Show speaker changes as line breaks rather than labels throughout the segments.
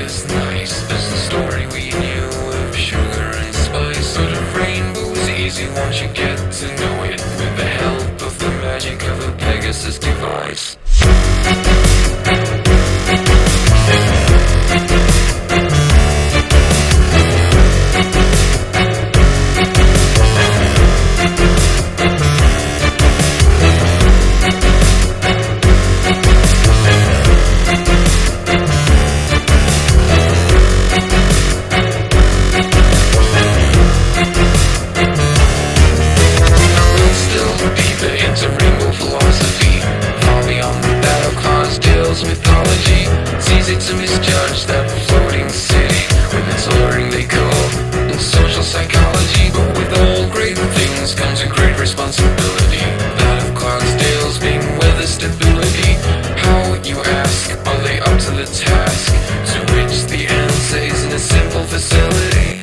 is nice as the story we knew of sugar and spice. Sort of rainbow's easy once you get to know it, with the help of the magic of a Pegasus device. Mythology, it's easy to misjudge that floating city with its alluring decor and social psychology. But with all great things comes a great responsibility, that of Clydesdales being weather stability. How, you ask, are they up to the task? To which the answer is in a simple facility.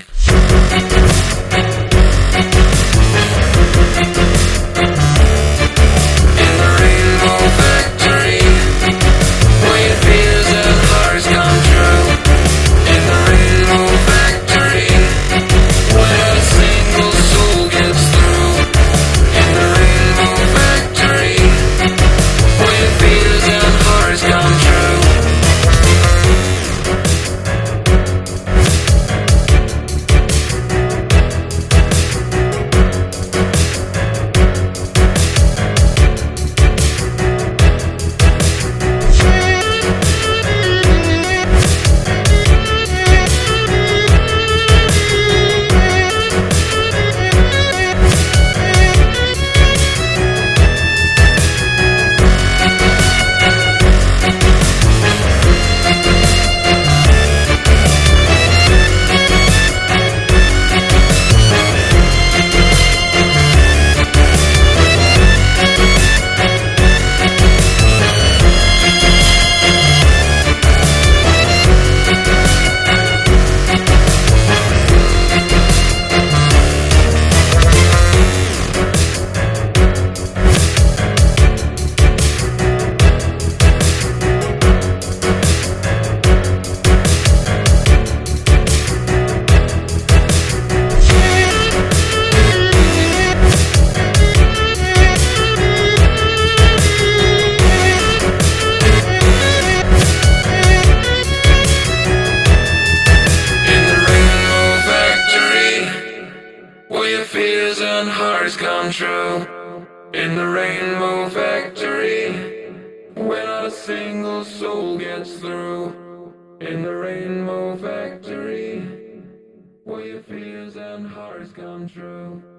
Fears and hearts come true in the Rainbow Factory, where not a single soul gets through. In the Rainbow Factory, where your fears and hearts come true.